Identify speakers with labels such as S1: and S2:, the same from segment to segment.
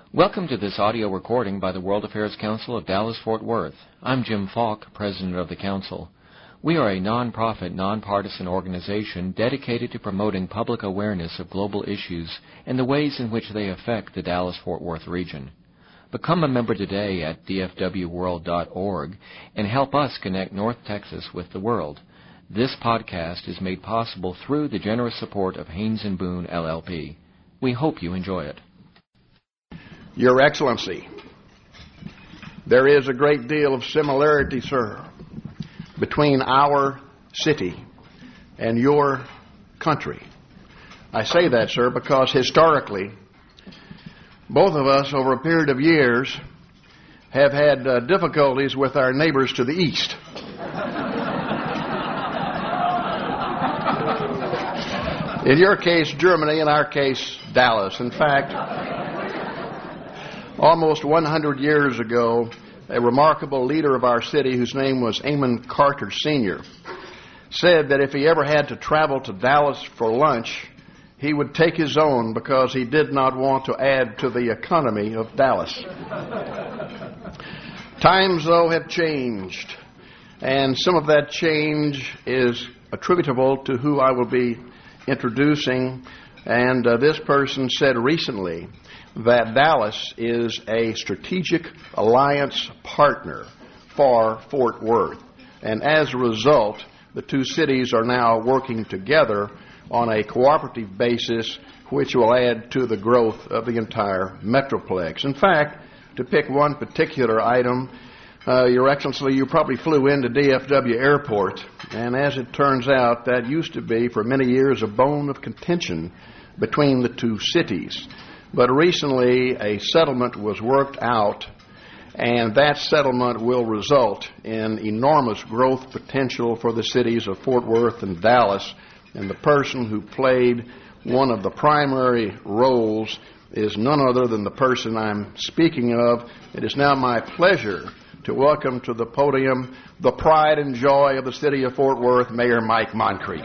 S1: Welcome to this audio recording by the World Affairs Council of Dallas-Fort Worth. I'm Jim Falk, President of the Council. We are a non-profit, nonpartisan organization dedicated to promoting public awareness of global issues and the ways in which they affect the Dallas-Fort Worth region. Become a member today at dfwworld.org and help us connect North Texas with the world. This podcast is made possible through the generous support of Haynes & Boone, LLP. We hope you enjoy it.
S2: Your Excellency, there is a great deal of similarity, sir, between our city and your country. I say that, sir, because historically, both of us over a period of years have had difficulties with our neighbors to the east. In your case, Germany. In our case, Dallas. In fact, almost 100 years ago, a remarkable leader of our city, whose name was Amon Carter Sr., said that if he ever had to travel to Dallas for lunch, he would take his own because he did not want to add to the economy of Dallas. Times, though, have changed, and some of that change is attributable to who I will be introducing. And this person said recently that Dallas is a strategic alliance partner for Fort Worth. And as a result, the two cities are now working together on a cooperative basis, which will add to the growth of the entire Metroplex. In fact, to pick one particular item, Your Excellency, you probably flew into DFW Airport, and as it turns out, that used to be for many years a bone of contention between the two cities. But recently, a settlement was worked out, and that settlement will result in enormous growth potential for the cities of Fort Worth and Dallas. And the person who played one of the primary roles is none other than the person I'm speaking of. It is now my pleasure to welcome to the podium the pride and joy of the city of Fort Worth, Mayor Mike Moncrief.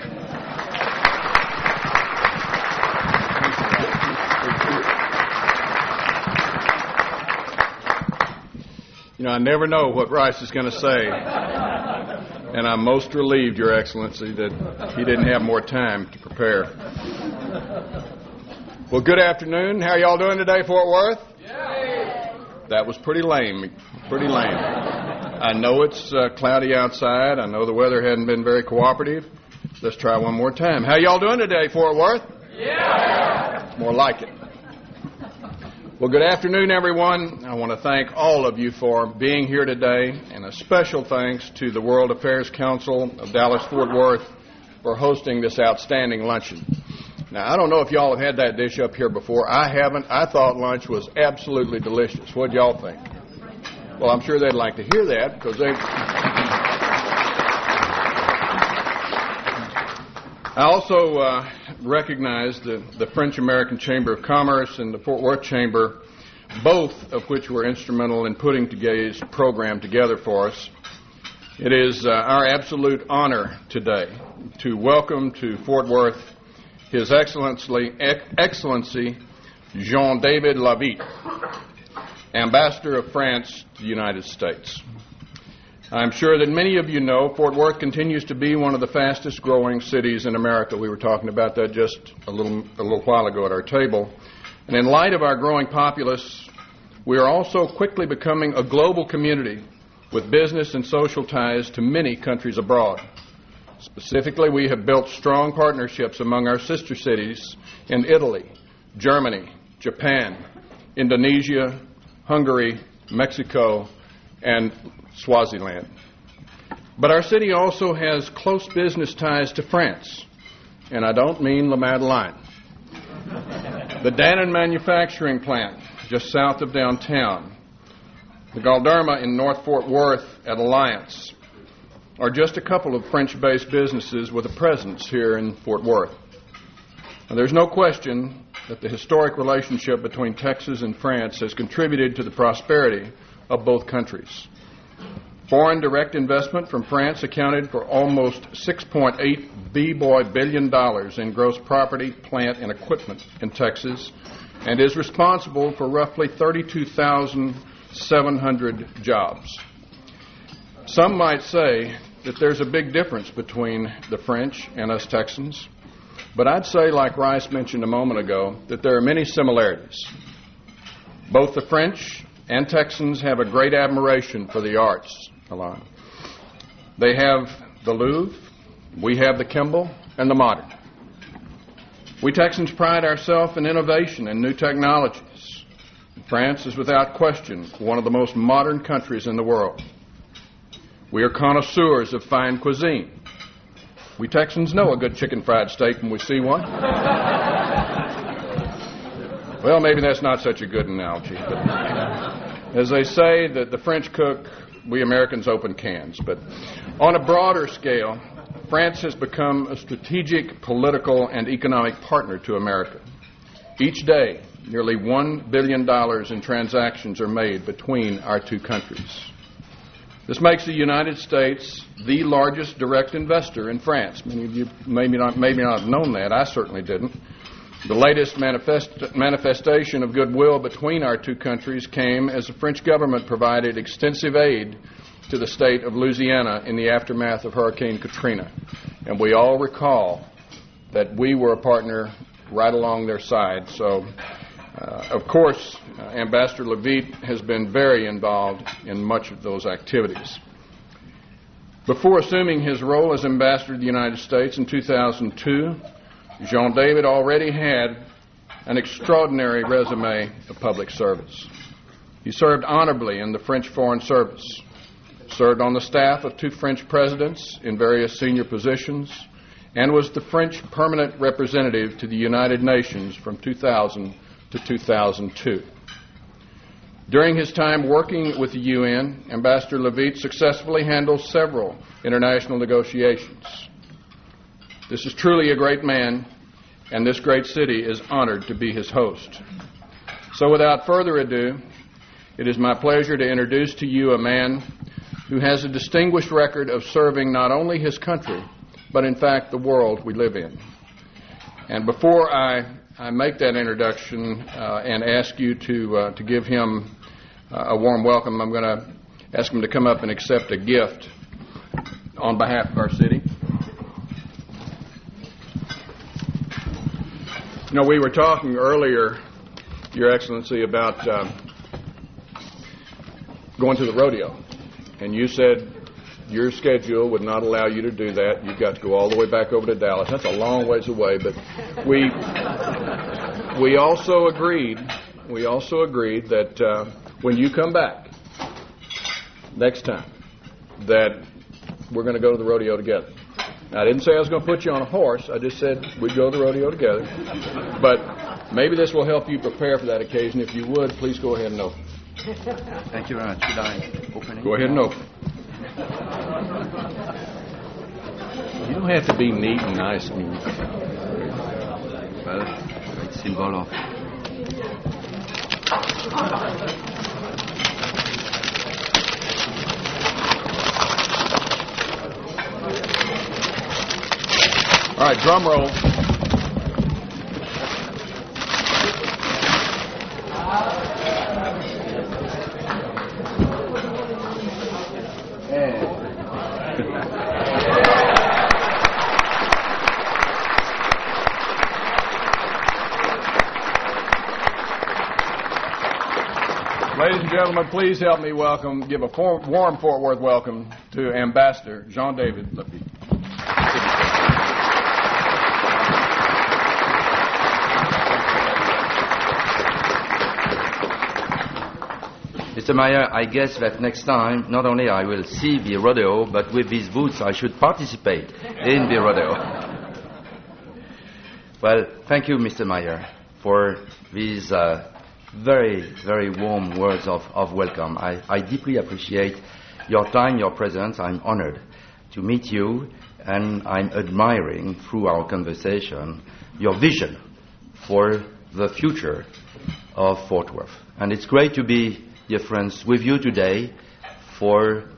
S3: You know, I never know what Rice is going to say, and I'm most relieved, Your Excellency, that he didn't have more time to prepare. Well, good afternoon. How are y'all doing today, Fort Worth? Yay! That was pretty lame, I know it's cloudy outside. I know the weather hadn't been very cooperative. Let's try one more time. How y'all doing today, Fort Worth? Yeah! More like it. Well, good afternoon, everyone. I want to thank all of you for being here today, and a special thanks to the World Affairs Council of Dallas-Fort Worth for hosting this outstanding luncheon. Now, I don't know if y'all have had that dish up here before. I haven't. I thought lunch was absolutely delicious. What'd y'all think? Well, I'm sure they'd like to hear that because I also recognize the French-American Chamber of Commerce and the Fort Worth Chamber, both of which were instrumental in putting today's program together for us. It is our absolute honor today to welcome to Fort Worth His Excellency Jean-David Lavitte, Ambassador of France to the United States. I'm sure that many of you know Fort Worth continues to be one of the fastest growing cities in America. We were talking about that just a little while ago at our table. And in light of our growing populace, we are also quickly becoming a global community with business and social ties to many countries abroad. Specifically, we have built strong partnerships among our sister cities in Italy, Germany, Japan, Indonesia, Hungary, Mexico, and Swaziland. But our city also has close business ties to France, and I don't mean La Madeleine. The Dannon manufacturing plant just south of downtown, the Galderma in North Fort Worth at Alliance, are just a couple of French-based businesses with a presence here in Fort Worth. Now, there's no question that the historic relationship between Texas and France has contributed to the prosperity of both countries. Foreign direct investment from France accounted for almost $6.8 billion in gross property, plant, and equipment in Texas, and is responsible for roughly 32,700 jobs. Some might say that there's a big difference between the French and us Texans, but I'd say, like Rice mentioned a moment ago, that there are many similarities. Both the French and Texans have a great admiration for the arts. They have the Louvre, we have the Kimball, and the Modern. We Texans pride ourselves in innovation and new technologies. France is without question one of the most modern countries in the world. We are connoisseurs of fine cuisine. We Texans know a good chicken fried steak when we see one. Well, maybe that's not such a good analogy. But as they say, that the French cook, we Americans open cans. But on a broader scale, France has become a strategic, political, and economic partner to America. Each day, nearly $1 billion in transactions are made between our two countries. This makes the United States the largest direct investor in France. Many of you maybe not have known that. I certainly didn't. The latest manifestation of goodwill between our two countries came as the French government provided extensive aid to the state of Louisiana in the aftermath of Hurricane Katrina. And we all recall that we were a partner right along their side. So, of course, Ambassador Levitt has been very involved in much of those activities. Before assuming his role as Ambassador to the United States in 2002, Jean David already had an extraordinary resume of public service. He served honorably in the French Foreign Service, served on the staff of two French presidents in various senior positions, and was the French permanent representative to the United Nations from 2000 to 2002. During his time working with the UN, Ambassador Levitt successfully handled several international negotiations. This is truly a great man, and this great city is honored to be his host. So without further ado, it is my pleasure to introduce to you a man who has a distinguished record of serving not only his country, but in fact the world we live in. And before I make that introduction and ask you to give him a warm welcome, I'm going to ask him to come up and accept a gift on behalf of our city. You know, we were talking earlier, Your Excellency, about going to the rodeo. And you said your schedule would not allow you to do that. You've got to go all the way back over to Dallas. That's a long ways away. But we also agreed that when you come back next time, that we're going to go to the rodeo together. Now, I didn't say I was going to put you on a horse. I just said we'd go to the rodeo together. But maybe this will help you prepare for that occasion. If you would, please go ahead and open.
S4: Thank you very much. Should I open it?
S3: Go ahead and open. You don't have to be neat and nice.
S4: Well, it's symbol of...
S3: All right, drum roll. Ladies and gentlemen, please help me give a warm Fort Worth welcome to Ambassador Jean David Levitt.
S4: Mr. Meyer, I guess that next time, not only I will see the rodeo, but with these boots I should participate in the rodeo. Well, thank you, Mr. Meyer, for these very, very warm words of welcome. I deeply appreciate your time, your presence. I'm honored to meet you, and I'm admiring through our conversation your vision for the future of Fort Worth. And it's great to be, dear friends, with you today for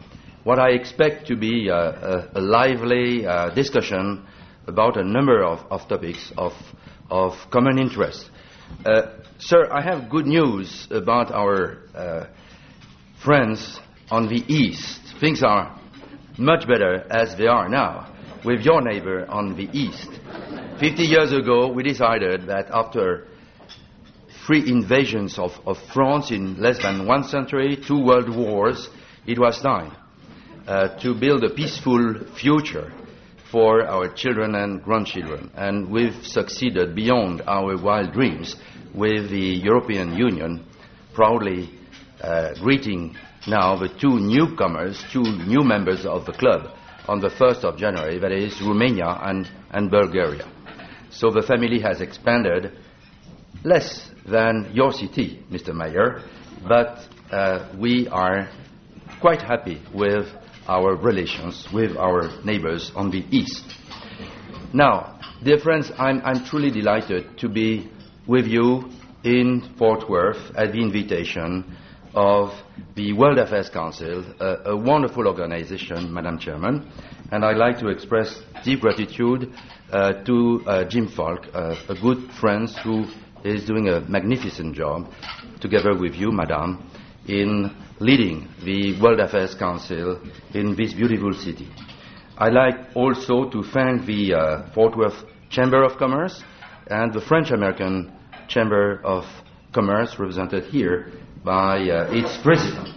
S4: what I expect to be a lively discussion about a number of topics of common interest. Sir, I have good news about our friends on the east. Things are much better as they are now with your neighbor on the east. 50 years ago, we decided that after 3 invasions of France in less than 1 century, 2 world wars, it was time to build a peaceful future for our children and grandchildren. And we've succeeded beyond our wild dreams with the European Union proudly greeting now the 2 newcomers, 2 new members of the club on the 1st of January, that is Romania and Bulgaria. So the family has expanded less than your city, Mr. Mayor, but we are quite happy with our relations with our neighbors on the east. Now, dear friends, I'm truly delighted to be with you in Fort Worth at the invitation of the World Affairs Council, a wonderful organization, Madam Chairman, and I'd like to express deep gratitude to Jim Falk, a good friend who is doing a magnificent job together with you, Madam, in leading the World Affairs Council in this beautiful city. I'd like also to thank the Fort Worth Chamber of Commerce and the French-American Chamber of Commerce, represented here by its president.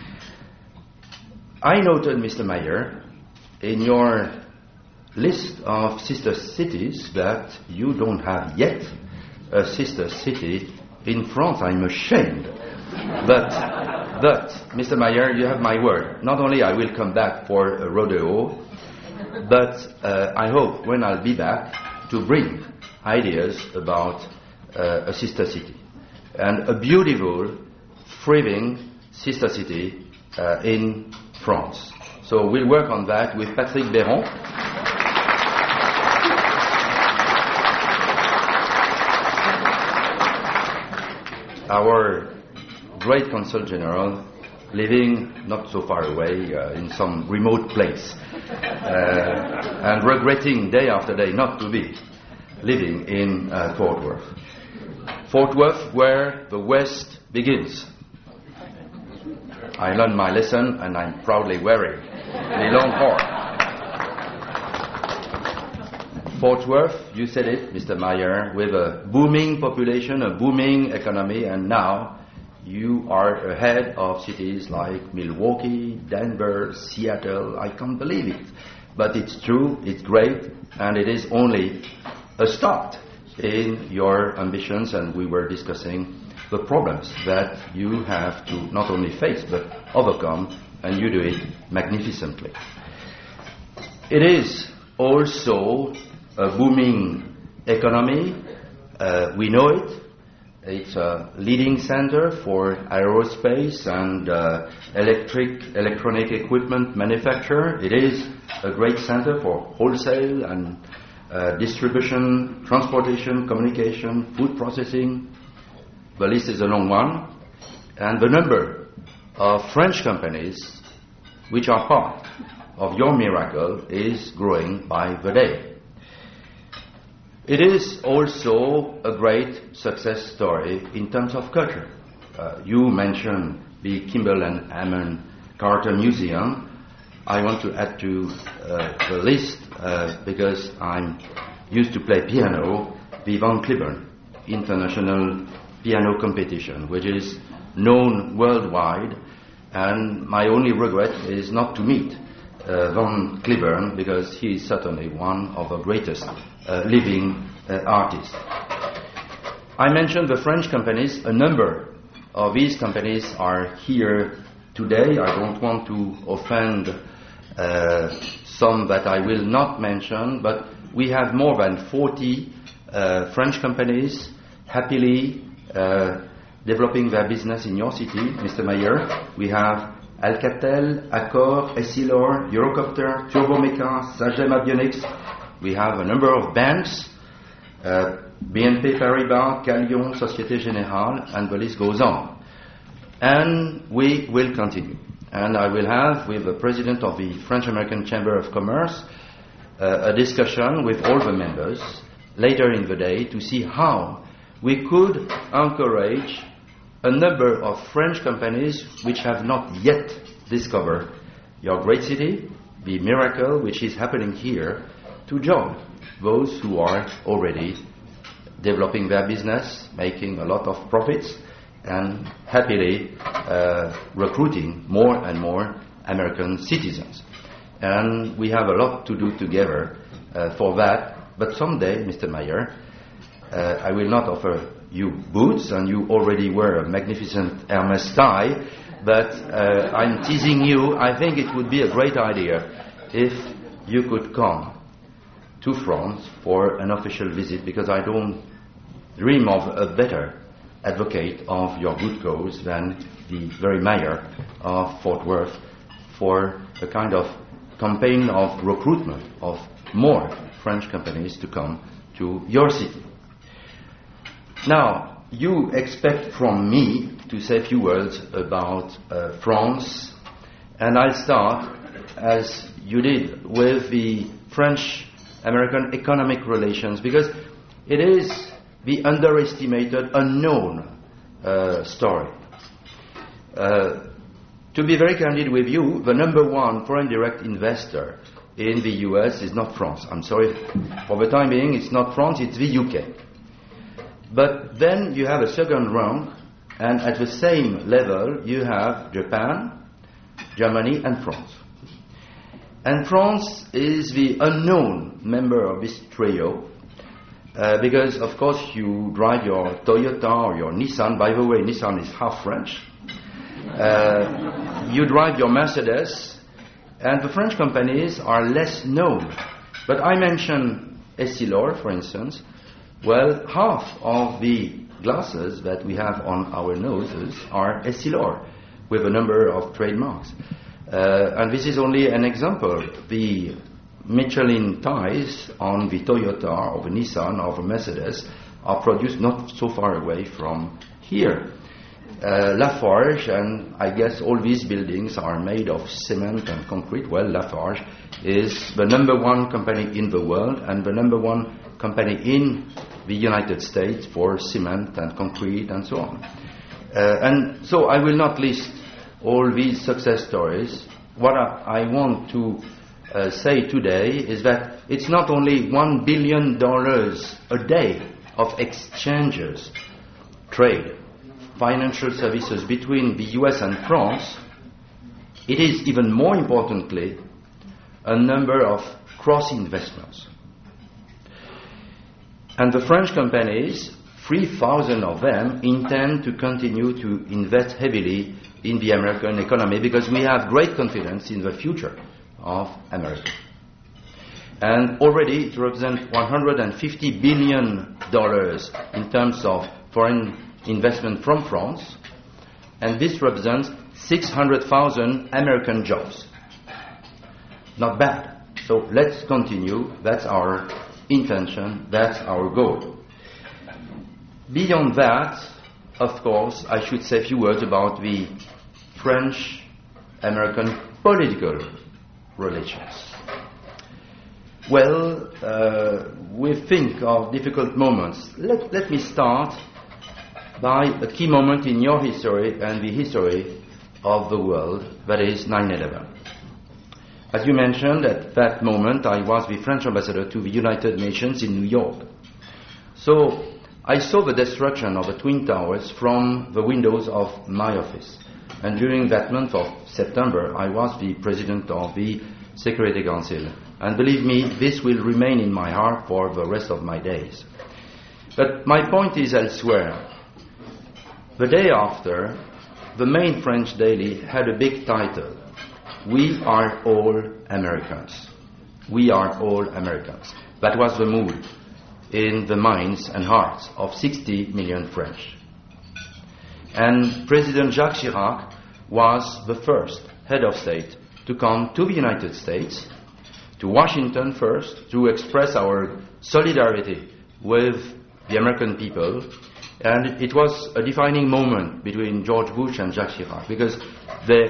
S4: I noted, Mr. Mayor, in your list of sister cities that you don't have yet a sister city in France. I'm ashamed. But, Mr. Mayor, you have my word. Not only I will come back for a rodeo, but I hope when I'll be back to bring ideas about a sister city. And a beautiful, thriving sister city in France. So we'll work on that with Patrick Béron. Our great Consul General, living not so far away in some remote place, and regretting day after day not to be living in Fort Worth. Fort Worth, where the West begins. I learned my lesson, and I'm proudly wearing the Longhorn. Fort Worth, you said it, Mr. Mayor, with a booming population, a booming economy, and now you are ahead of cities like Milwaukee, Denver, Seattle. I can't believe it. But it's true, it's great, and it is only a start in your ambitions, and we were discussing the problems that you have to not only face but overcome, and you do it magnificently. It is also a booming economy. We know it. It's a leading center for aerospace and electronic equipment manufacture. It is a great center for wholesale and distribution, transportation, communication, food processing. The list is a long one. And the number of French companies which are part of your miracle is growing by the day. It is also a great success story in terms of culture. You mentioned the Kimball and Hammond Carter Museum. I want to add to the list, because I'm used to play piano, the Van Cliburn International Piano Competition, which is known worldwide, and my only regret is not to meet Van Cliburn, because he is certainly one of the greatest living artists. I mentioned the French companies. A number of these companies are here today. I don't want to offend some that I will not mention, but we have more than 40 French companies happily developing their business in your city, Mr. Mayor. We have Alcatel, Accor, Essilor, Eurocopter, Turbomeca, Sagem Avionics. We have a number of banks, BNP Paribas, Calion, Société Générale, and the list goes on. And we will continue. and I will have with the president of the French-American Chamber of Commerce a discussion with all the members later in the day to see how we could encourage a number of French companies which have not yet discovered your great city, the miracle which is happening here, to join those who are already developing their business, making a lot of profits, and happily recruiting more and more American citizens. And we have a lot to do together for that. But someday, Mr. Mayor, I will not offer you boots, and you already wear a magnificent Hermes tie, but I'm teasing you. I think it would be a great idea if you could come to France for an official visit, because I don't dream of a better advocate of your good cause than the very mayor of Fort Worth for a kind of campaign of recruitment of more French companies to come to your city. Now, you expect from me to say a few words about France, and I'll start, as you did, with the French-American economic relations, because it is the underestimated, unknown story. To be very candid with you, the number one foreign direct investor in the US is not France. I'm sorry, for the time being, it's not France, it's the UK. But then you have a second rank, and at the same level, you have Japan, Germany, and France. And France is the unknown member of this trio, because, of course, you drive your Toyota or your Nissan. By the way, Nissan is half French. You drive your Mercedes, and the French companies are less known. But I mentioned Essilor, for instance. Well, half of the glasses that we have on our noses are Essilor, with a number of trademarks. And this is only an example. The Michelin ties on the Toyota or the Nissan or the Mercedes are produced not so far away from here. Lafarge, and I guess all these buildings are made of cement and concrete. Well, Lafarge is the number one company in the world and the number one company in the United States for cement and concrete and so on. And so I will not list all these success stories. What I want to say today is that it's not only $1 billion a day of exchanges, trade, financial services between the US and France. It is even more importantly a number of cross-investments. And the French companies, 3,000 of them, intend to continue to invest heavily in the American economy because we have great confidence in the future of America. And already it represents $150 billion in terms of foreign investment from France, and this represents 600,000 American jobs. Not bad. So let's continue. That's our intention. That's our goal. Beyond that, of course, I should say a few words about the French-American political relations. Well, we think of difficult moments. Let me start by a key moment in your history and the history of the world, that is 9/11. As you mentioned, at that moment I was the French ambassador to the United Nations in New York. So I saw the destruction of the Twin Towers from the windows of my office. And during that month of September, I was the president of the Security Council. And believe me, this will remain in my heart for the rest of my days. But my point is elsewhere. The day after, the main French daily had a big title. We are all Americans. We are all Americans. That was the mood in the minds and hearts of 60 million French. And President Jacques Chirac was the first head of state to come to the United States, to Washington first, to express our solidarity with the American people. And it was a defining moment between George Bush and Jacques Chirac, because the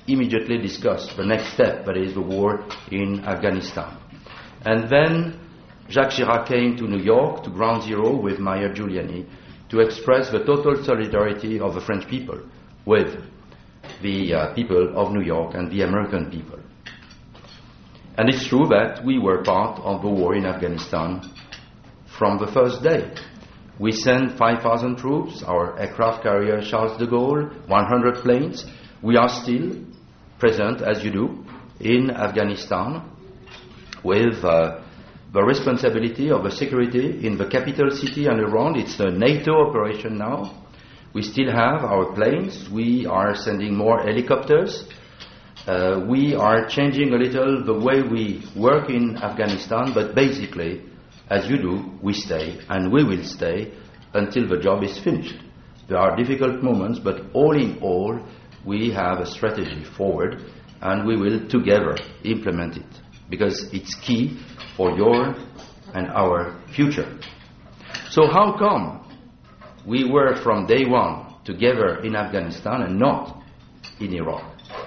S4: immediately discuss the next step, that is the war in Afghanistan. And then Jacques Chirac came to New York, to Ground Zero with Mayor Giuliani, to express the total solidarity of the French people with the people of New York and the American people. And it's true that we were part of the war in Afghanistan from the first day. We sent 5,000 troops, our aircraft carrier Charles de Gaulle, 100 planes. We are still present, as you do, in Afghanistan with the responsibility of the security in the capital city and around. It's a NATO operation now. We still have our planes. We are sending more helicopters. We are changing a little the way we work in Afghanistan, but basically, as you do, we stay, and we will stay until the job is finished. There are difficult moments, but all in all, we have a strategy forward, and we will together implement it, because it's key for your and our future. So how come we were from day one together in Afghanistan and not in Iraq?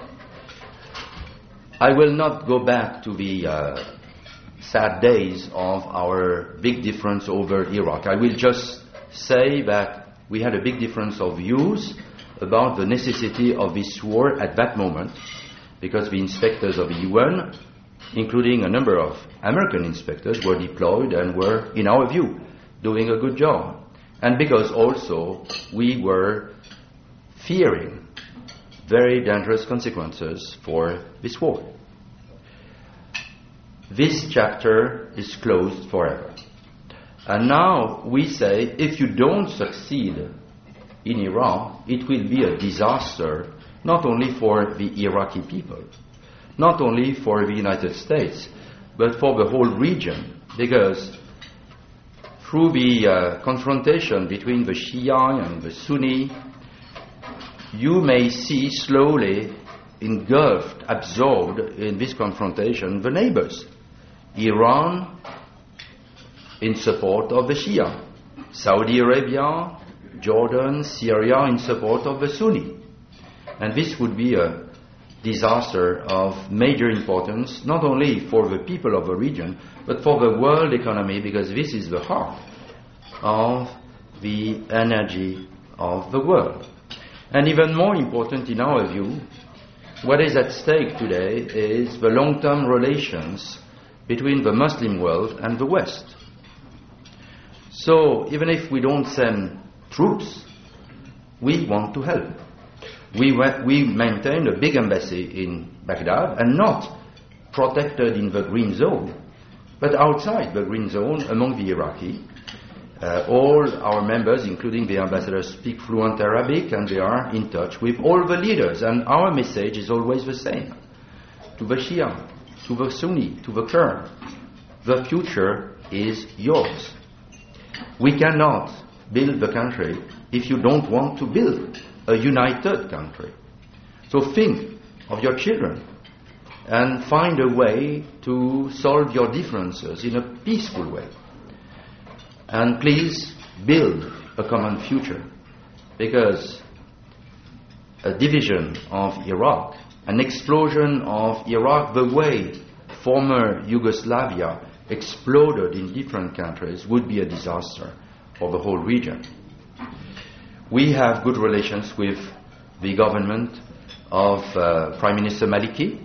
S4: I will not go back to the sad days of our big difference over Iraq. I will just say that we had a big difference of views about the necessity of this war at that moment, because the inspectors of the UN, including a number of American inspectors, were deployed and were, in our view, doing a good job. And because also we were fearing very dangerous consequences for this war. This chapter is closed forever. And now we say, if you don't succeed in Iraq, it will be a disaster, not only for the Iraqi people, not only for the United States, but for the whole region, because through the confrontation between the Shia and the Sunni, you may see slowly engulfed, absorbed in this confrontation, the neighbors. Iran in support of the Shia, Saudi Arabia, Jordan, Syria in support of the Sunni. And this would be a disaster of major importance, not only for the people of the region, but for the world economy, because this is the heart of the energy of the world. And even more important in our view, what is at stake today is the long-term relations between the Muslim world and the West. So even if we don't send troops, we want to help. We maintain a big embassy in Baghdad, and not protected in the green zone, but outside the green zone among the Iraqi. All our members, including the ambassadors, speak fluent Arabic, and they are in touch with all the leaders. And our message is always the same. To the Shia, to the Sunni, to the Kurd, the future is yours. We cannot build the country if you don't want to build a united country. So think of your children and find a way to solve your differences in a peaceful way. And please build a common future, because a division of Iraq, an explosion of Iraq the way former Yugoslavia exploded in different countries, would be a disaster for the whole region. We have good relations with the government of Prime Minister Maliki.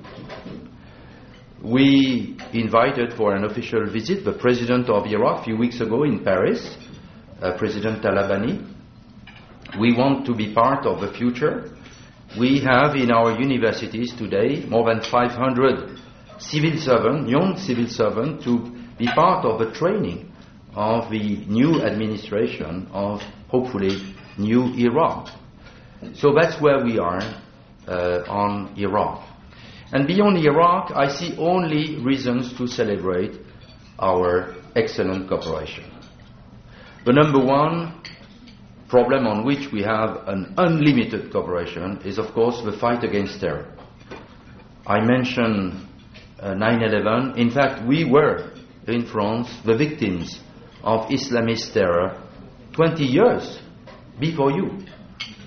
S4: We invited for an official visit the President of Iraq a few weeks ago in Paris, President Talabani. We want to be part of the future. We have in our universities today more than 500 civil servants, young civil servants, to be part of the training of the new administration of, hopefully, new Iraq. So that's where we are on Iraq. And beyond Iraq, I see only reasons to celebrate our excellent cooperation. The number one problem on which we have an unlimited cooperation is, of course, the fight against terror. I mentioned 9/11. In fact, we were, in France, the victims of Islamist terror 20 years before you.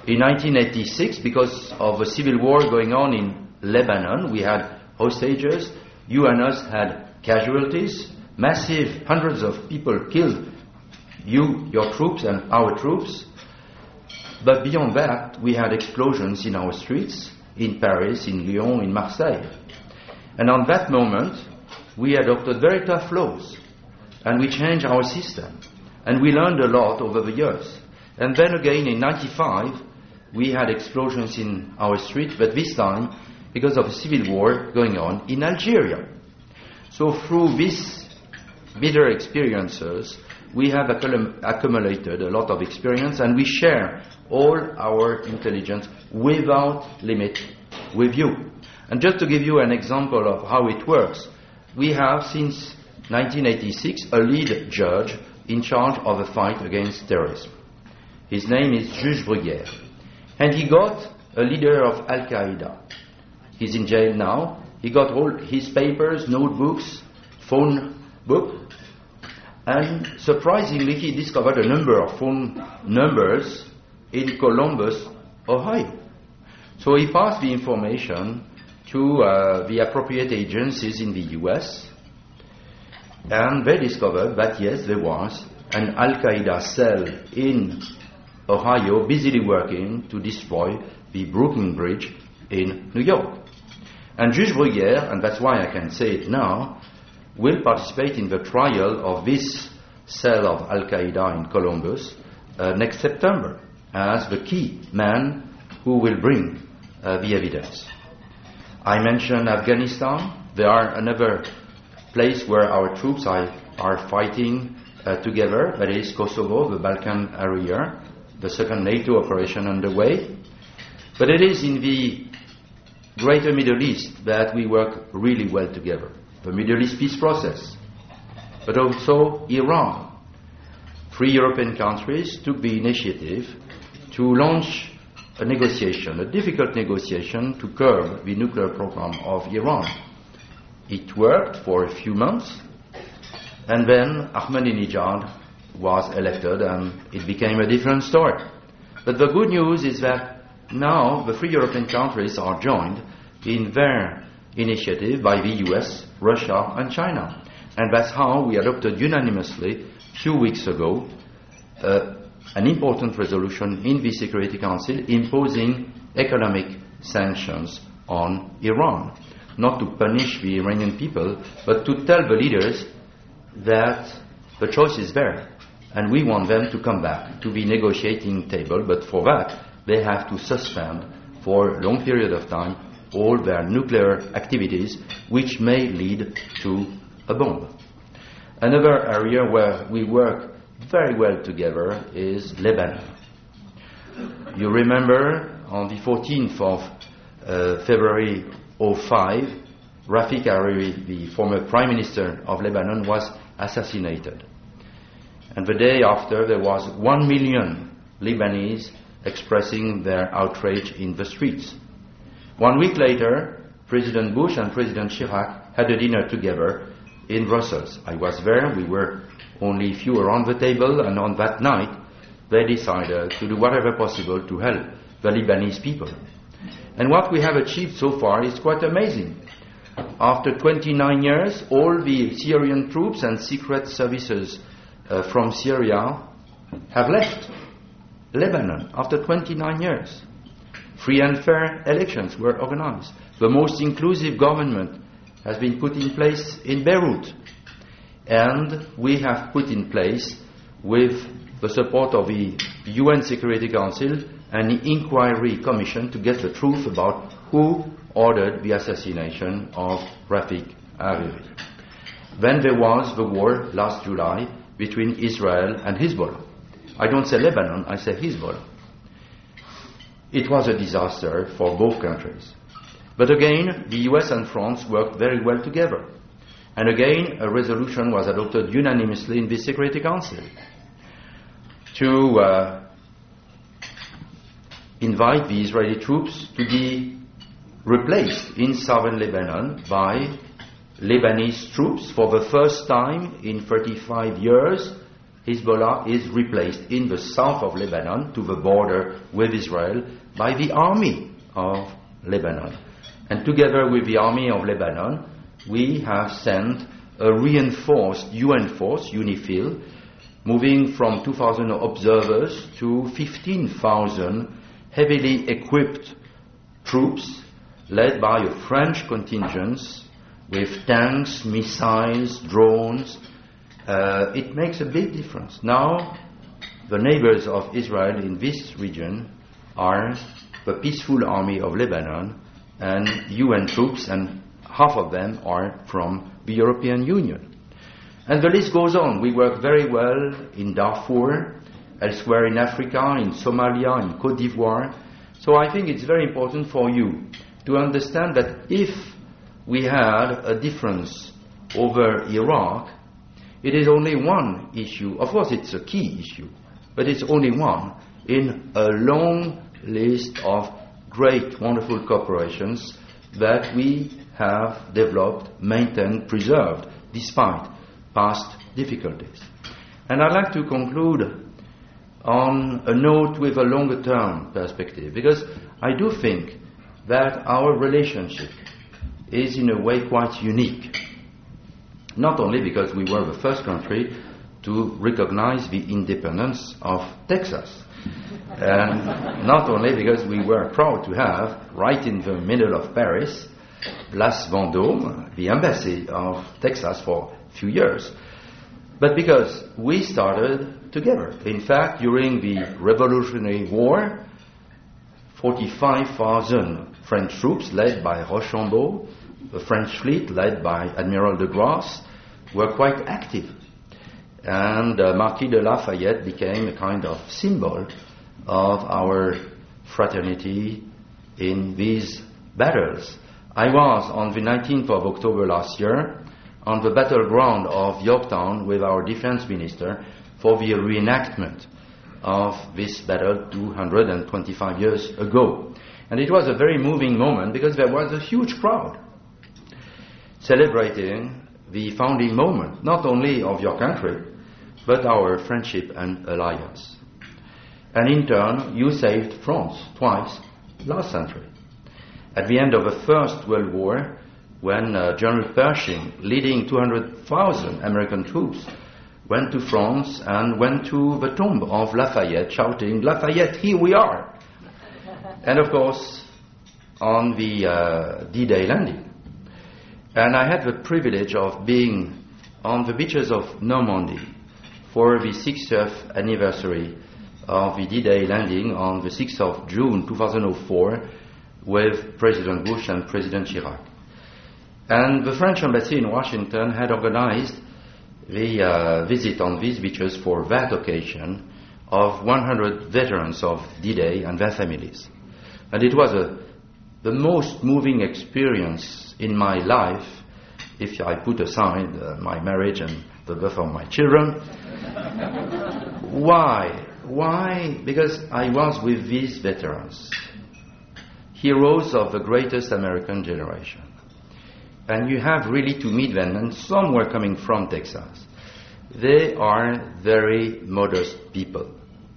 S4: In 1986, because of a civil war going on in Lebanon, we had hostages, UNOS had casualties, massive hundreds of people killed, your troops and our troops. But beyond that, we had explosions in our streets, in Paris, in Lyon, in Marseille. And on that moment, we adopted very tough laws, and we changed our system. And we learned a lot over the years. And then again in 95, we had explosions in our streets, but this time because of a civil war going on in Algeria. So through these bitter experiences, we have accumulated a lot of experience, and we share all our intelligence without limit with you. And just to give you an example of how it works, we have since 1986 a lead judge in charge of the fight against terrorism. His name is Juge Bruguière. And he got a leader of Al-Qaeda. He's in jail now. He got all his papers, notebooks, phone book. And surprisingly, he discovered a number of phone numbers in Columbus, Ohio. So he passed the information to the appropriate agencies in the U.S., and they discovered that, yes, there was an Al-Qaeda cell in Ohio busily working to destroy the Brooklyn Bridge in New York. And Juge Bruguière, and that's why I can say it now, will participate in the trial of this cell of Al-Qaeda in Columbus next September as the key man who will bring the evidence. I mentioned Afghanistan. There are another place where our troops are fighting together, that is Kosovo, the Balkan area, the second NATO operation underway. But it is in the greater Middle East that we work really well together. The Middle East peace process, but also Iran. 3 European countries took the initiative to launch a negotiation, a difficult negotiation to curb the nuclear program of Iran. It worked for a few months, and then Ahmadinejad was elected, and it became a different story. But the good news is that now the 3 European countries are joined in their initiative by the US, Russia, and China. And that's how we adopted unanimously, a few weeks ago, an important resolution in the Security Council imposing economic sanctions on Iran. Not to punish the Iranian people, but to tell the leaders that the choice is there, and we want them to come back to the negotiating table, but for that they have to suspend for a long period of time all their nuclear activities, which may lead to a bomb. Another area where we work very well together is Lebanon. You remember on the 14th of February 2005, Rafik Hariri, the former Prime Minister of Lebanon, was assassinated. And the day after, there was 1 million Lebanese expressing their outrage in the streets. 1 week later, President Bush and President Chirac had a dinner together in Brussels. I was there. We were only few around the table, and on that night, they decided to do whatever possible to help the Lebanese people. And what we have achieved so far is quite amazing. After 29 years, all the Syrian troops and secret services from Syria have left Lebanon after 29 years. Free and fair elections were organized. The most inclusive government has been put in place in Beirut. And we have put in place, with the support of the UN Security Council, an inquiry commission to get the truth about who ordered the assassination of Rafik Hariri. Then there was the war last July between Israel and Hezbollah. I don't say Lebanon, I say Hezbollah. It was a disaster for both countries. But again, the US and France worked very well together. And again, a resolution was adopted unanimously in the Security Council to invite the Israeli troops to be replaced in southern Lebanon by Lebanese troops. For the first time in 35 years, Hezbollah is replaced in the south of Lebanon, to the border with Israel, by the army of Lebanon. And together with the army of Lebanon, we have sent a reinforced UN force, UNIFIL, moving from 2,000 observers to 15,000 heavily equipped troops led by a French contingent with tanks, missiles, drones. It makes a big difference. Now, the neighbors of Israel in this region are the peaceful army of Lebanon and UN troops, and half of them are from the European Union. And the list goes on. We work very well in Darfur, elsewhere in Africa, in Somalia, in Côte d'Ivoire. So I think it's very important for you to understand that if we had a difference over Iraq, it is only one issue. Of course, it's a key issue, but it's only one in a long list of great, wonderful cooperations that we have developed, maintained, preserved, despite past difficulties. And I'd like to conclude on a note with a longer-term perspective, because I do think that our relationship is in a way quite unique. Not only because we were the first country to recognize the independence of Texas, and not only because we were proud to have, right in the middle of Paris, Place Vendôme, the embassy of Texas for a few years, but because we started together. In fact, during the Revolutionary War, 45,000 French troops led by Rochambeau, the French fleet led by Admiral de Grasse, were quite active. And Marquis de Lafayette became a kind of symbol of our fraternity in these battles. I was on the 19th of October last year on the battleground of Yorktown with our defense minister for the reenactment of this battle 225 years ago. And it was a very moving moment because there was a huge crowd celebrating the founding moment, not only of your country, but our friendship and alliance. And in turn, you saved France twice last century. At the end of the First World War, when General Pershing, leading 200,000 American troops, went to France and went to the tomb of Lafayette, shouting, "Lafayette, here we are!" And of course, on the D-Day landing. And I had the privilege of being on the beaches of Normandy for the 60th anniversary of the D-Day landing on the 6th of June 2004 with President Bush and President Chirac. And the French embassy in Washington had organized the visit on these beaches for that occasion of 100 veterans of D-Day and their families. And it was the most moving experience in my life, if I put aside my marriage and the birth of my children. Why? Why? Because I was with these veterans, heroes of the greatest American generation. And you have really to meet them, and some were coming from Texas. They are very modest people.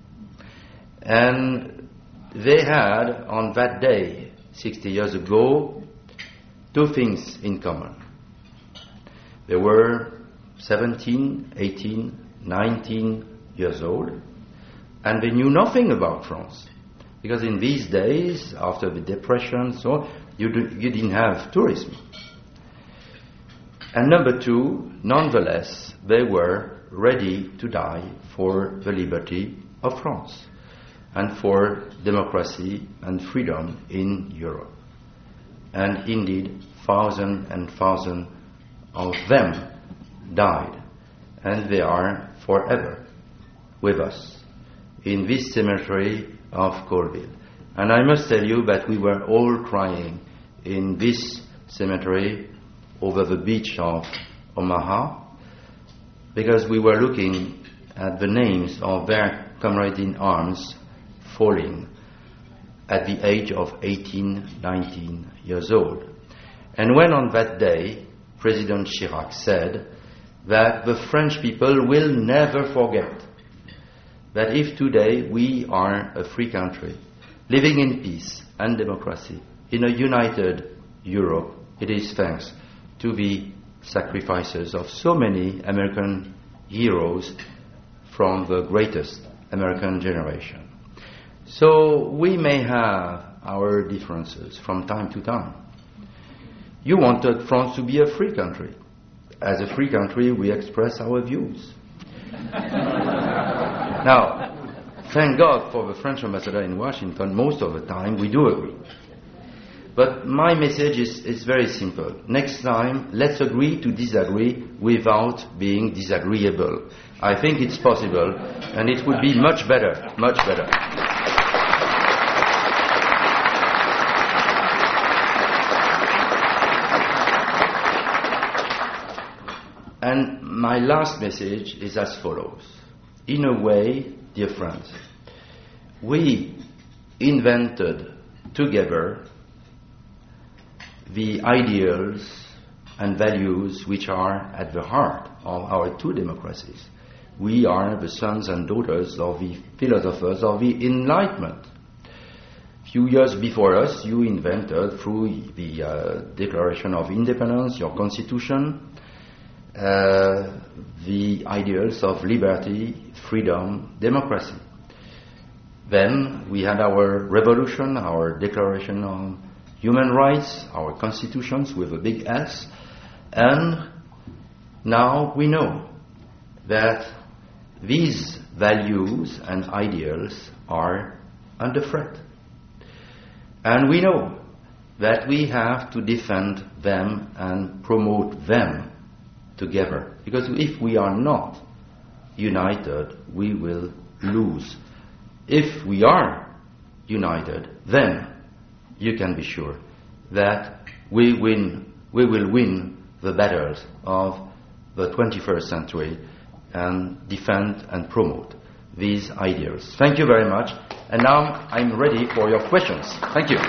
S4: And they had, on that day, 60 years ago, two things in common. They were 17, 18, 19 years old, and they knew nothing about France. Because in these days, after the Depression, so you didn't have tourism. And number two, nonetheless, they were ready to die for the liberty of France and for democracy and freedom in Europe. And indeed, thousands and thousands of them died, and they are forever with us in this cemetery of Colville. And I must tell you that we were all crying in this cemetery over the beach of Omaha, because we were looking at the names of their comrades in arms falling at the age of 18, 19 years old. And when on that day President Chirac said that the French people will never forget that if today we are a free country, living in peace and democracy, in a united Europe, it is thanks to the sacrifices of so many American heroes from the greatest American generation. So we may have our differences from time to time. You wanted France to be a free country. As a free country, we express our views. Now, thank God for the French ambassador in Washington. Most of the time, we do agree. But my message is very simple. Next time, let's agree to disagree without being disagreeable. I think it's possible, and it would be much better, much better. And my last message is as follows. In a way, dear friends, we invented together the ideals and values which are at the heart of our two democracies. We are the sons and daughters of the philosophers of the Enlightenment. A few years before us, you invented, through the Declaration of Independence, your Constitution, the ideals of liberty, freedom, democracy. Then we had our revolution, our Declaration on Human Rights, our constitutions with a big S, and now we know that these values and ideals are under threat. And we know that we have to defend them and promote them together. Because if we are not united, we will lose. If we are united, then you can be sure that we will win the battles of the 21st century and defend and promote these ideals. Thank you very much. And now I'm ready for your questions. Thank you.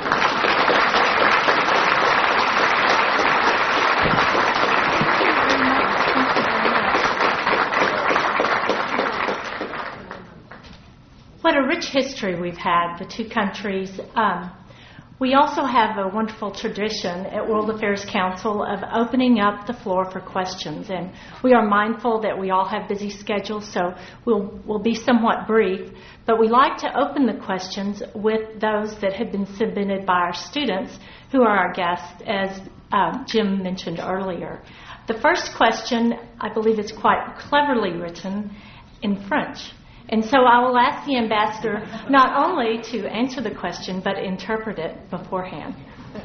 S5: What a rich history we've had, the two countries. We also have a wonderful tradition at World Affairs Council of opening up the floor for questions. And we are mindful that we all have busy schedules, so we'll be somewhat brief. But we like to open the questions with those that have been submitted by our students, who are our guests, as Jim mentioned earlier. The first question, I believe, is quite cleverly written in French. And so I will ask the ambassador not only to answer the question, but interpret it beforehand.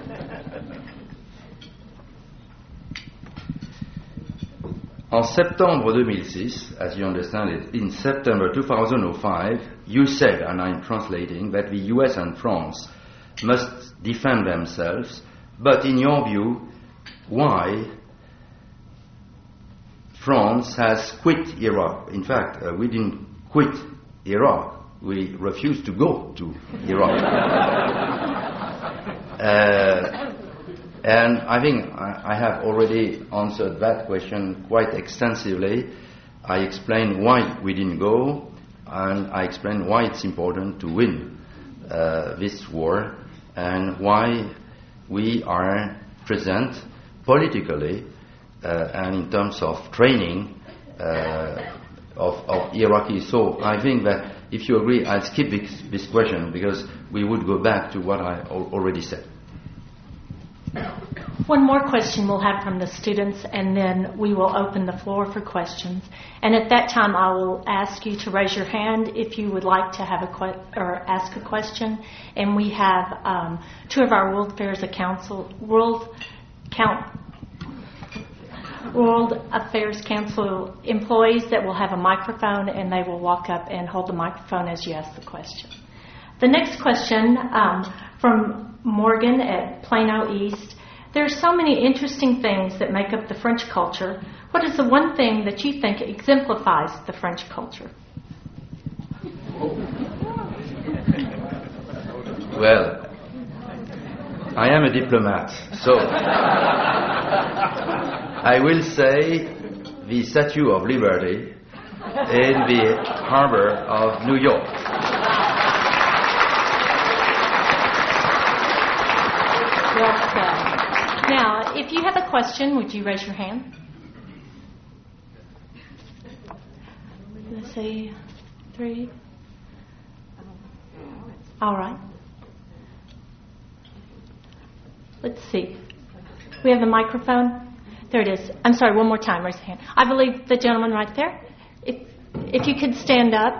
S4: En September 2006, as you understand it, in September 2005, you said, and I'm translating, that the US and France must defend themselves, but in your view, why France has quit Iraq? In fact, we didn't quit Iraq. We refused to go to Iraq. And I think I have already answered that question quite extensively. I explained why we didn't go, and I explained why it's important to win this war, and why we are present politically and in terms of training of Iraqis. So I think that if you agree, I'll skip this question because we would go back to what I already said.
S5: One more question we'll have from the students, and then we will open the floor for questions. And at that time, I will ask you to raise your hand if you would like to have ask a question. And we have two of our World Affairs Council employees that will have a microphone, and they will walk up and hold the microphone as you ask the question. The next question from Morgan at Plano East. There are so many interesting things that make up the French culture. What is the one thing that you think exemplifies the French culture?
S4: Well, I am a diplomat, so I will say the Statue of Liberty in the harbor of New York.
S5: Well said. Now, if you have a question, would you raise your hand? Let's see, 3. All right. Let's see. We have the microphone. There it is. I'm sorry, one more time. Raise your hand. I believe the gentleman right there. If you could stand up.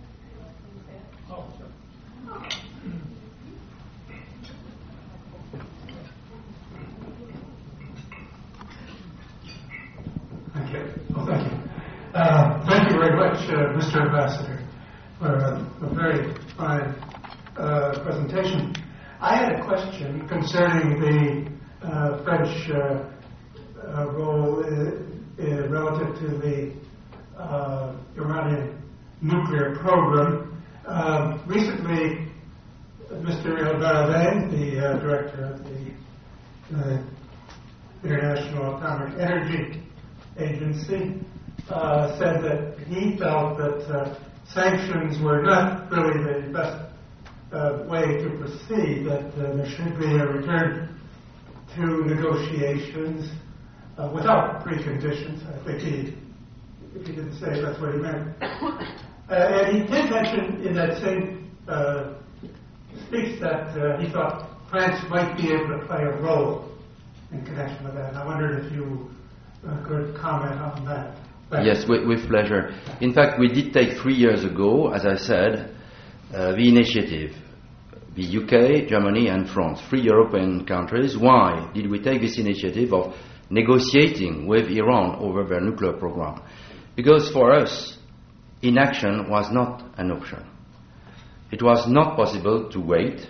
S6: Thank you. Well, thank you. Thank you very much, Mr. Ambassador, for a very fine presentation. I had a question concerning the French role relative to the Iranian nuclear program. Recently, Mr. El-Baradei, the director of the International Atomic Energy Agency, said that he felt that sanctions were not really the best way to proceed, that there should be a return to negotiations without preconditions. I think if he didn't say that's what he meant. And he did mention in that same speech that he thought France might be able to play a role in connection with that. And I wondered if you could comment on that.
S4: Yes, with pleasure. In fact, we did take 3 years ago, as I said, the initiative. The UK, Germany and France, 3 European countries. Why did we take this initiative of negotiating with Iran over their nuclear program? Because for us, inaction was not an option. It was not possible to wait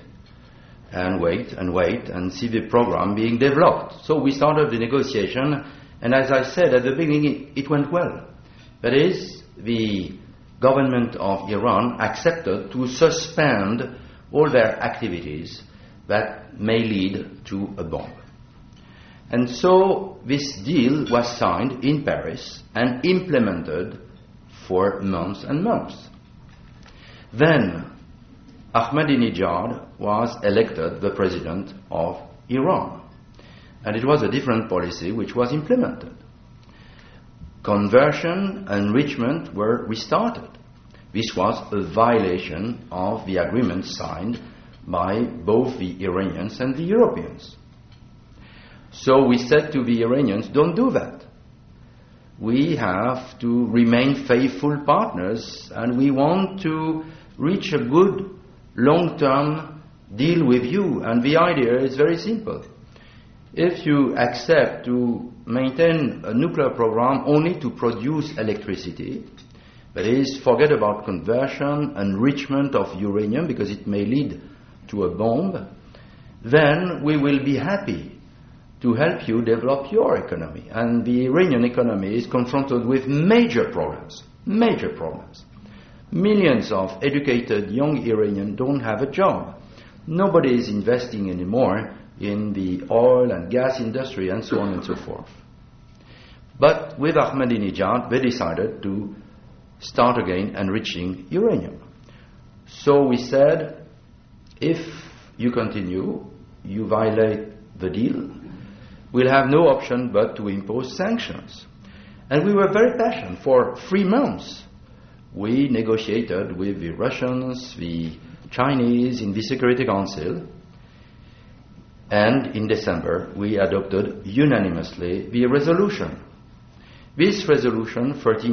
S4: and see the program being developed. So we started the negotiation, and as I said at the beginning, it went well. That is, the government of Iran accepted to suspend all their activities that may lead to a bomb. And so this deal was signed in Paris and implemented for months and months. Then Ahmadinejad was elected the president of Iran. And it was a different policy which was implemented. Conversion, enrichment were restarted. This was a violation of the agreement signed by both the Iranians and the Europeans. So we said to the Iranians, don't do that. We have to remain faithful partners, and we want to reach a good long-term deal with you. And the idea is very simple. If you accept to maintain a nuclear program only to produce electricity, that is, forget about conversion, enrichment of uranium, because it may lead to a bomb, then we will be happy to help you develop your economy. And the Iranian economy is confronted with major problems. Millions of educated young Iranians don't have a job. Nobody is investing anymore in the oil and gas industry and so on and so forth. But with Ahmadinejad, they decided to start again enriching uranium. So we said, if you continue, you violate the deal, we'll have no option but to impose sanctions. And we were very patient. For 3 months, we negotiated with the Russians, the Chinese in the Security Council, and in December we adopted unanimously the resolution. This resolution,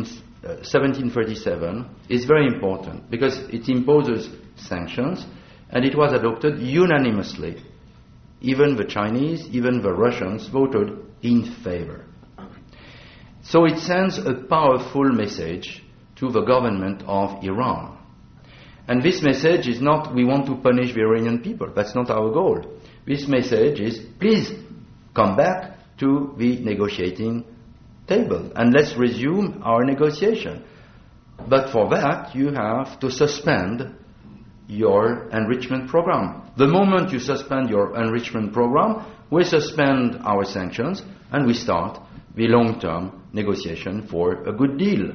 S4: 1737, is very important because it imposes sanctions, and it was adopted unanimously. Even the Chinese, even the Russians voted in favor. So it sends a powerful message to the government of Iran. And this message is not, we want to punish the Iranian people. That's not our goal. This message is, please come back to the negotiating table and let's resume our negotiation. But for that, you have to suspend your enrichment program. The moment you suspend your enrichment program, we suspend our sanctions and we start the long-term negotiation for a good deal.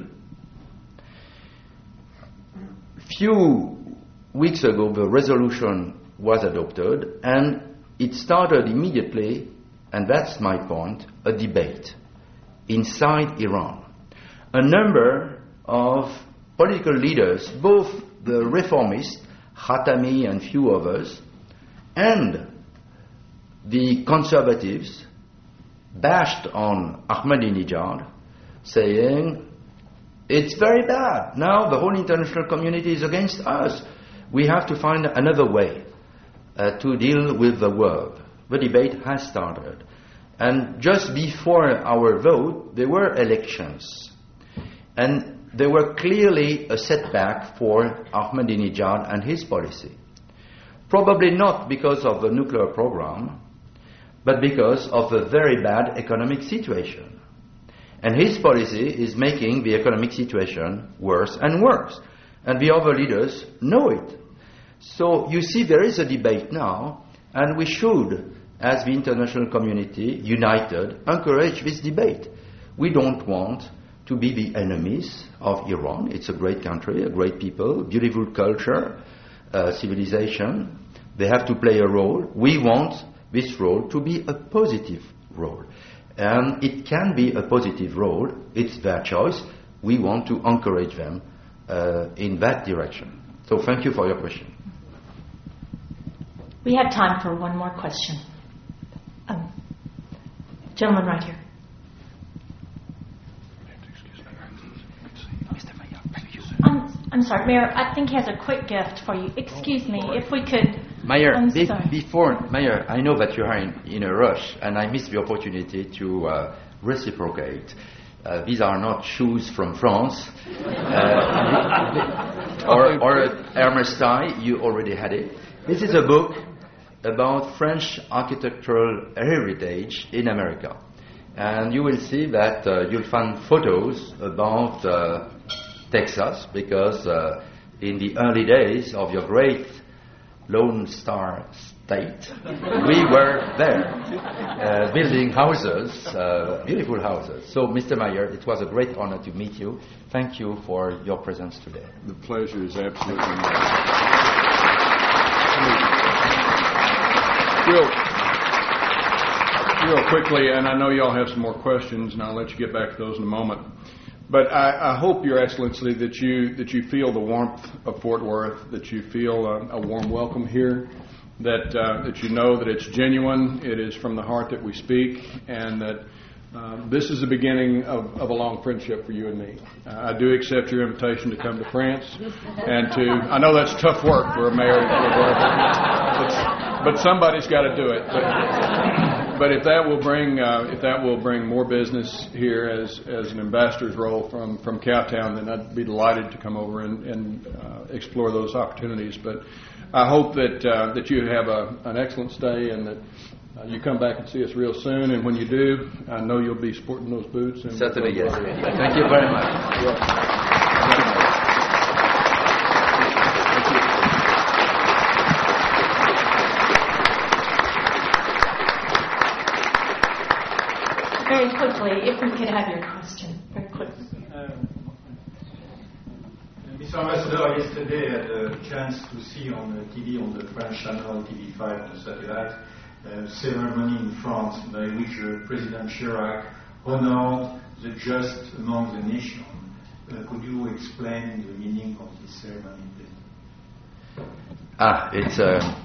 S4: Few weeks ago, the resolution was adopted, and it started immediately, and that's my point, a debate inside Iran. A number of political leaders, both the reformists, Khatami and few others, and the conservatives, bashed on Ahmadinejad, saying, it's very bad. Now the whole international community is against us. We have to find another way to deal with the world. The debate has started. And just before our vote, there were elections. And they were clearly a setback for Ahmadinejad and his policy. Probably not because of the nuclear program, but because of a very bad economic situation. And his policy is making the economic situation worse and worse. And the other leaders know it. So you see there is a debate now, and we should, as the international community, united, encourage this debate. We don't want to be the enemies of Iran. It's a great country, a great people, beautiful culture, civilization. They have to play a role. We want this role to be a positive role. And it can be a positive role. It's their choice. We want to encourage them in that direction. So thank you for your question.
S5: We have time for one more question. Gentleman right here. I'm sorry, Mayor, I think he has a quick gift for you. Excuse me, if we could...
S4: Mayor, Mayor, I know that you are in a rush, and I missed the opportunity to reciprocate. These are not shoes from France, or Hermes tie, you already had it. This is a book about French architectural heritage in America. And you will see that you'll find photos about Texas, because in the early days of your great Lone Star State, we were there building houses, beautiful houses. So, Mr. Mayer, it was a great honor to meet you. Thank you for your presence today.
S3: The pleasure is absolutely mine. Real quickly, and I know you all have some more questions, and I'll let you get back to those in a moment. But I hope, Your Excellency, that you feel the warmth of Fort Worth, that you feel a warm welcome here, that you know that it's genuine, it is from the heart that we speak, and that this is the beginning of a long friendship for you and me. I do accept your invitation to come to France, and I know that's tough work for a mayor, but somebody's got to do it. But if that will bring more business here as an ambassador's role from Cowtown, then I'd be delighted to come over and explore those opportunities. But I hope that you have an excellent stay, and that you come back and see us real soon. And when you do, I know you'll be sporting those boots. And
S4: certainly, yes. Thank you very much.
S5: Very quickly, if we could have your question, very quickly.
S7: Mr. Ambassador, yesterday I had a chance to see on the TV, on the French channel TV5 on the satellite, a ceremony in France by which President Chirac honored the just among the nation. Could you explain the meaning of this ceremony, please?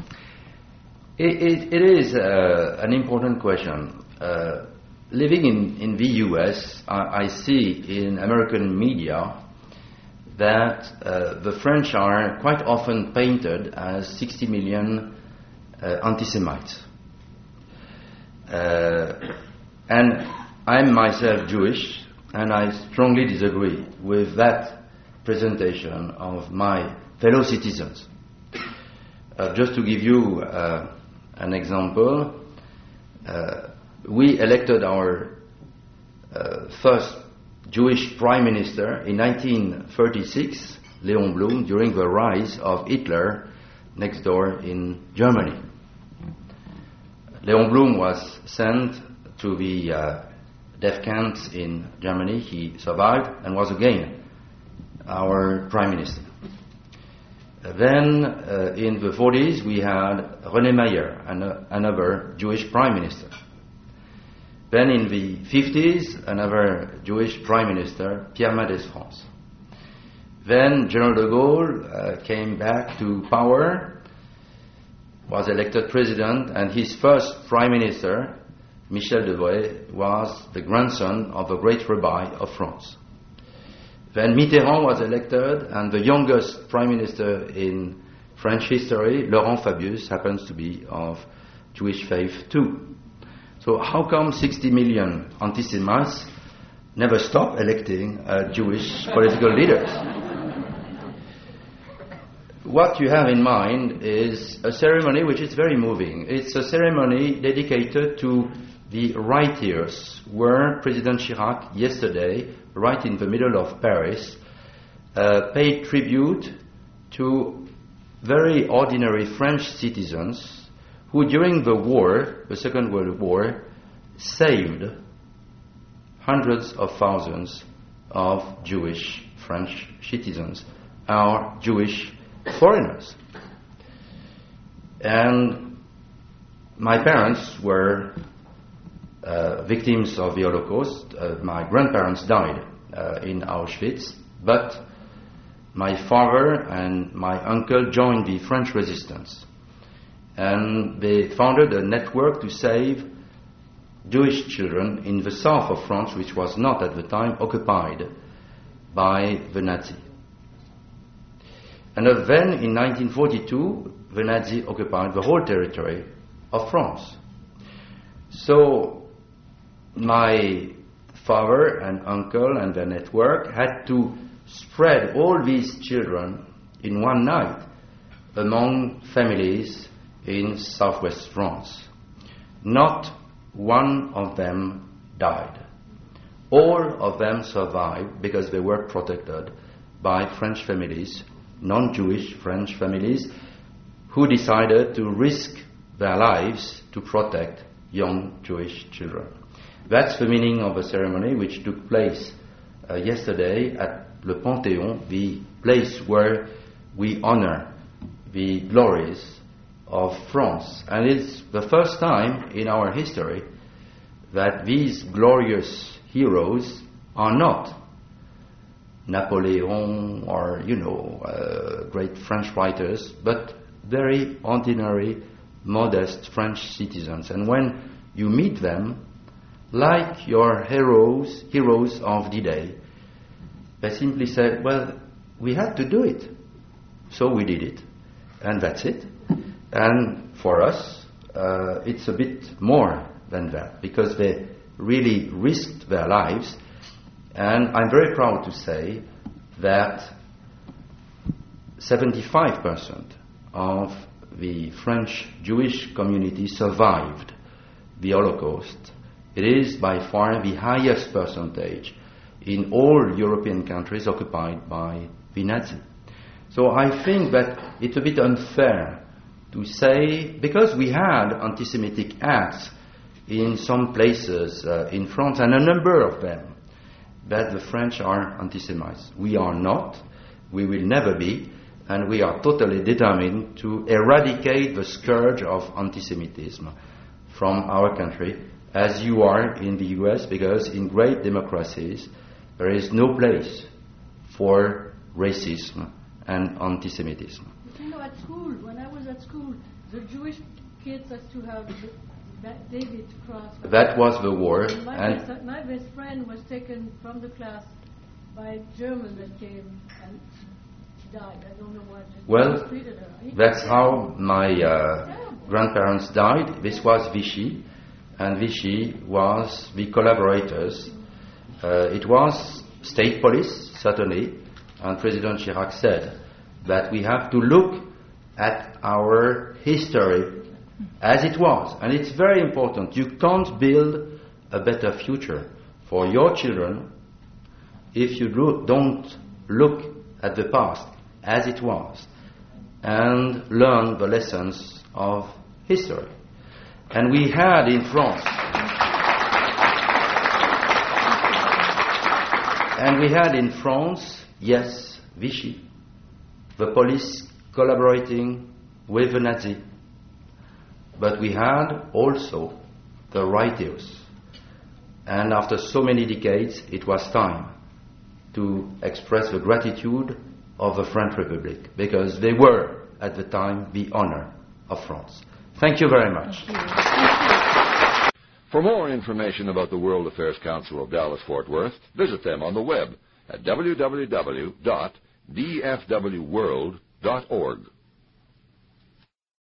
S4: It is an important question. Living in the U.S., I see in American media that the French are quite often painted as 60 million anti-Semites. And I'm myself Jewish, and I strongly disagree with that presentation of my fellow citizens. Just to give you an example, we elected our first Jewish prime minister in 1936, Léon Blum, during the rise of Hitler next door in Germany. Léon Blum was sent to the death camps in Germany. He survived and was again our prime minister. Then, in the 40s, we had René Mayer, another Jewish prime minister. Then, in the 50s, another Jewish prime minister, Pierre Mendès France. Then, General de Gaulle came back to power, was elected president, and his first prime minister, Michel Debré, was the grandson of the great rabbi of France. Then Mitterrand was elected, and the youngest prime minister in French history, Laurent Fabius, happens to be of Jewish faith too. So how come 60 million anti-Semites never stop electing Jewish political leaders? What you have in mind is a ceremony which is very moving. It's a ceremony dedicated to the right ears, where President Chirac yesterday, right in the middle of Paris, paid tribute to very ordinary French citizens who during the war, the Second World War, saved hundreds of thousands of Jewish French citizens, our Jewish foreigners. And my parents were victims of the Holocaust. My grandparents died in Auschwitz, but my father and my uncle joined the French resistance, and they founded a network to save Jewish children in the south of France, which was not at the time occupied by the Nazis. And then in 1942, the Nazis occupied the whole territory of France. So my father and uncle and their network had to spread all these children in one night among families in southwest France. Not one of them died. All of them survived because they were protected by French families, non-Jewish French families, who decided to risk their lives to protect young Jewish children. That's the meaning of the ceremony which took place yesterday at Le Panthéon, the place where we honor the glories of France. And it's the first time in our history that these glorious heroes are not Napoleon or, great French writers, but very ordinary, modest French citizens. And when you meet them, like your heroes of D-Day, they simply said, well, we had to do it, so we did it, and that's it. And for us, it's a bit more than that, because they really risked their lives. And I'm very proud to say that 75% of the French Jewish community survived the Holocaust. It is by far the highest percentage in all European countries occupied by the Nazis. So I think that it's a bit unfair to say, because we had anti-Semitic acts in some places in France, and a number of them, that the French are anti-Semites. We are not, we will never be, and we are totally determined to eradicate the scourge of anti-Semitism from our country, as you are in the US, because in great democracies there is no place for racism and anti-Semitism.
S8: At school, when I was at school, the Jewish kids had to have David cross.
S4: That was the war.
S8: My best friend was taken from the class by Germans that came, and she died. I don't know what.
S4: Well, that's how my grandparents died. This was Vichy, and Vichy was the collaborators. It was state police, certainly, and President Chirac said that we have to look at our history as it was. And it's very important. You can't build a better future for your children if you don't look at the past as it was and learn the lessons of history. And we had in France And we had in France, yes, Vichy, the police collaborating with the Nazi. But we had also the righteous. And after so many decades, it was time to express the gratitude of the French Republic, because they were, at the time, the honor of France. Thank you very much.
S9: For more information about the World Affairs Council of Dallas-Fort Worth, visit them on the web at www.dfwworld.org.